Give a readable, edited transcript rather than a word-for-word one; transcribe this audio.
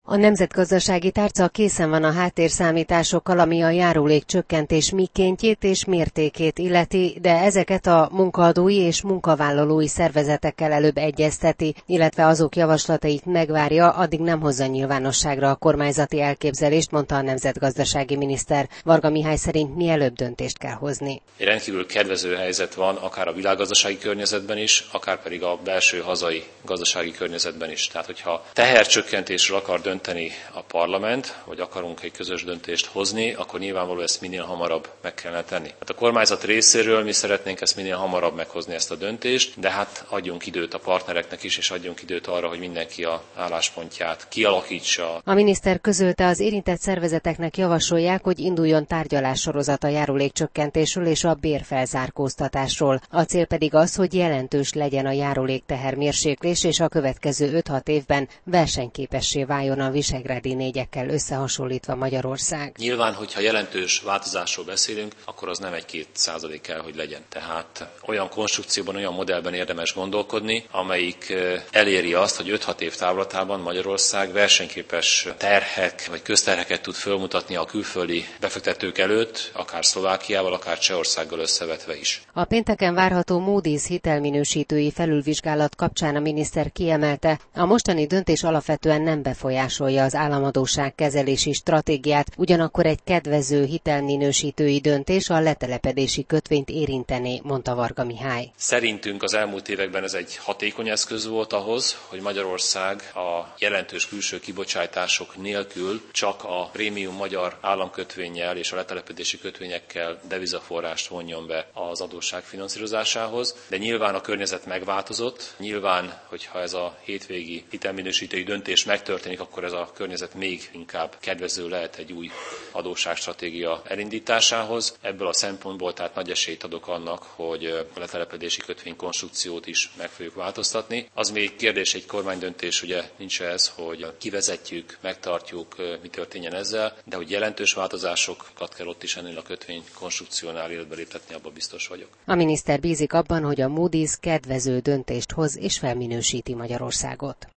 A nemzetgazdasági tárca készen van a háttérszámításokkal, ami a járulékcsökkentés mikéntjét és mértékét illeti, de ezeket a munkaadói és munkavállalói szervezetekkel előbb egyezteti, illetve azok javaslatait megvárja, addig nem hozza nyilvánosságra a kormányzati elképzelést, mondta a nemzetgazdasági miniszter. Varga Mihály szerint mielőbb döntést kell hozni. Egy rendkívül kedvező helyzet van, akár a világgazdasági környezetben is, akár pedig a belső hazai gazdasági környezetben is. Tehát, hogyha tehercsökkentésről akar dönteni a parlament, vagy akarunk egy közös döntést hozni, akkor nyilvánvaló ezt minél hamarabb meg kellene tenni. Hát a kormányzat részéről mi szeretnénk ezt minél hamarabb meghozni ezt a döntést, de hát adjunk időt a partnereknek is, és adjunk időt arra, hogy mindenki a álláspontját kialakítsa. A miniszter közölte, az érintett szervezeteknek javasolják, hogy induljon tárgyalássorozat a járulékcsökkentésről és a bérfelzárkóztatásról. A cél pedig az, hogy jelentős legyen a járulékteher mérséklés, és a következő 5-6 évben versenyképessé váljon a visegrádi négyekkel összehasonlítva Magyarország. Nyilván, hogyha jelentős változásról beszélünk, akkor az nem 1-2% kell, hogy legyen. Tehát olyan konstrukcióban, olyan modellben érdemes gondolkodni, amelyik eléri azt, hogy 5-6 év távlatában Magyarország versenyképes terhek vagy közterheket tud fölmutatni a külföldi befektetők előtt, akár Szlovákiával, akár Csehországgal összevetve is. A pénteken várható Moody's hitelminősítői felülvizsgálat kapcsán a miniszter kiemelte, a mostani döntés alapvetően nem befolyásolja az államadósság kezelési stratégiát, ugyanakkor egy kedvező hitelminősítői döntés a letelepedési kötvényt érintené, mondta Varga Mihály. Szerintünk az elmúlt években ez egy hatékony eszköz volt ahhoz, hogy Magyarország a jelentős külső kibocsátások nélkül csak a prémium magyar államkötvényel és a letelepedési kötvényekkel devizaforrást vonjon be az adósság finanszírozásához, de nyilván a környezet megváltozott, nyilván, hogyha ez a hétvégi hitelminősítői döntés megtörténik, akkor ez a környezet még inkább kedvező lehet egy új adósságstratégia elindításához. Ebből a szempontból tehát nagy esélyt adok annak, hogy a letelepedési kötvény konstrukciót is meg fogjuk változtatni. Az még kérdés, egy kormánydöntés, ugye nincs ez, hogy kivezetjük, megtartjuk, mi történjen ezzel, de hogy jelentős változásokat kell ott is ennél a kötvény konstrukciónál életbe léptetni, abban biztos vagyok. A miniszter bízik abban, hogy a Moody's kedvező döntést hoz és felminősíti Magyarországot.